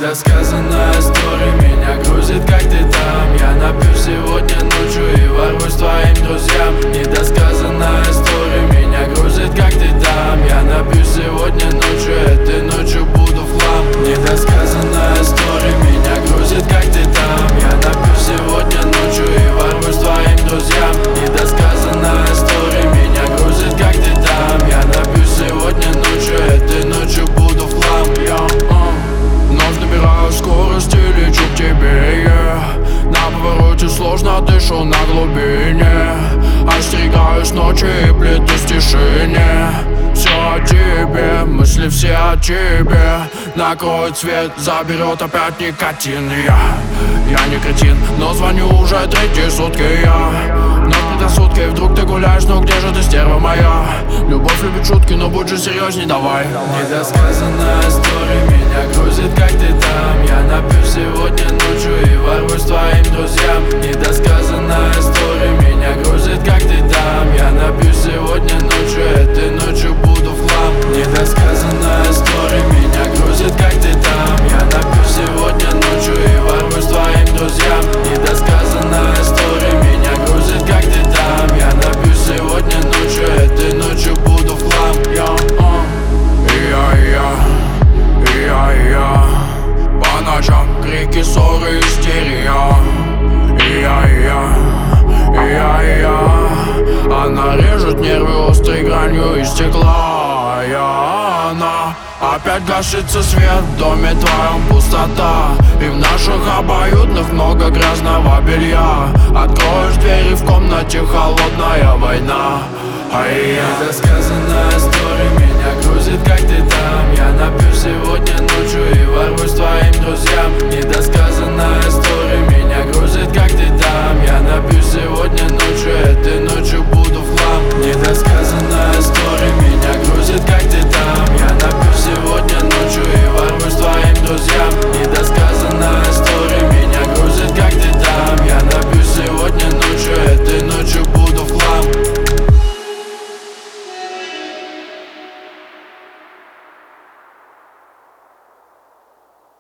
Недосказанная история меня грузит, как ты там. Я напьюсь сегодня ночью и ворвусь твоим друзьям. Недосказанная история меня грузит, как ты там. Я напьюсь сегодня ночью, этой ночью буду в хлам. Недосказанная история меня грузит, как ты там. Я напьюсь сегодня ночью и ворвусь твоим друзьям. Недосказанная история меня грузит, как ты там. Я напьюсь сегодня ночью, этой ночью буду в хлам. Вновь набираю скорость и лечу к тебе, На повороте сложно дышу на глубине. Остерегаюсь ночи и плетусь в тишине. Все о тебе, мысли все о тебе. Накроет свет, заберет опять никотин. Я не кретин, но звоню уже третьи сутки я. Вновь предрассудки, вдруг ты гуляешь, но где же ты, стерва моя? Любовь любит шутки, но будь же серьезней, давай. Недосказанная история меня грузит, как ты там. Я напьюсь сегодня ночью и ворвусь твоим друзьям. Недосказанная история меня грузит, как ты там. Я напьюсь сегодня ночью, этой ночью буду в хлам. Недосказанная история меня грузит, как ты там. Я напьюсь сегодня ночью и ворвусь твоим друзьям. Недосказанная история меня грузит, как ты там. Я напьюсь сегодня ночью, этой ночью буду в хлам. По ночам крики, ссоры, истерия. Она режет нервы острой гранью из стекла. Она опять гасится свет, в доме твоем пустота. И в наших обоюдных много грязного белья. Откроешь двери, в комнате холодная война. Недосказанная история меня грузит,